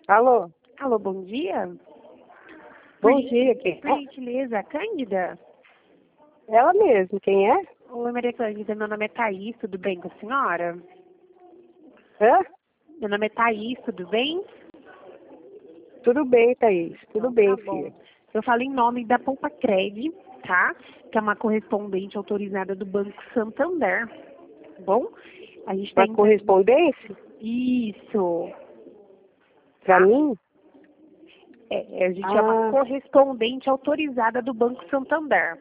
Alô? Alô, bom dia. Bom dia, quem Por gentileza, Cândida? Ela mesmo, quem é? Oi, Maria Cândida, meu nome é Thaís, tudo bem com a senhora? Hã? Meu nome é Thaís, tudo bem? Tudo bem, Thaís. Tudo Então, bem, tá bom. filha. Eu falo em nome da Poupa Cred, tá? Que é uma correspondente autorizada do Banco Santander. Tá bom? A gente Uma correspondência? Isso. Pra Tá? mim? A gente é uma Ah, correspondente autorizada do Banco Santander.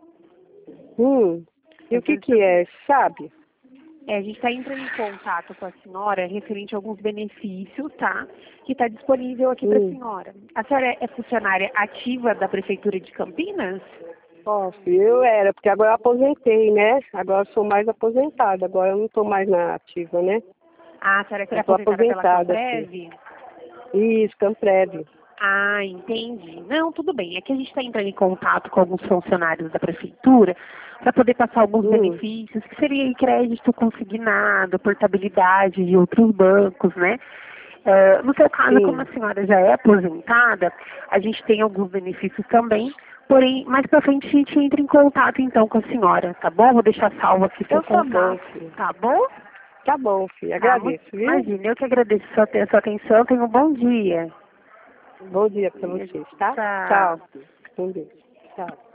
E o que é, sabe? A gente está entrando em contato com a senhora referente a alguns benefícios, tá? Que está disponível aqui para a senhora. A senhora é funcionária ativa da Prefeitura de Campinas? Ó, filho, eu era, porque agora eu aposentei, né? Agora eu sou mais aposentada, agora eu não estou mais na ativa, né? Ah, a senhora é Eu tô aposentada pela aposentada, filho. Camprev? Isso, Camprev. Ah, entendi. Não, tudo bem. É que a gente está entrando em contato com alguns funcionários da prefeitura para poder passar alguns benefícios, que seria aí crédito consignado, portabilidade de outros bancos, né? No seu caso, como a Sim. senhora já é aposentada, a gente tem alguns benefícios também, porém, mais para frente a gente entra em contato então com a senhora, tá bom? Vou deixar salvo aqui seu Então tá bom, contato, filho. tá bom? Tá bom, filho. Tá, Agradeço, viu? imagina, eu que agradeço a sua atenção, tenha um bom dia. Bom dia pra vocês, tá? Tchau. Tchau, filho. Com Deus. Tchau.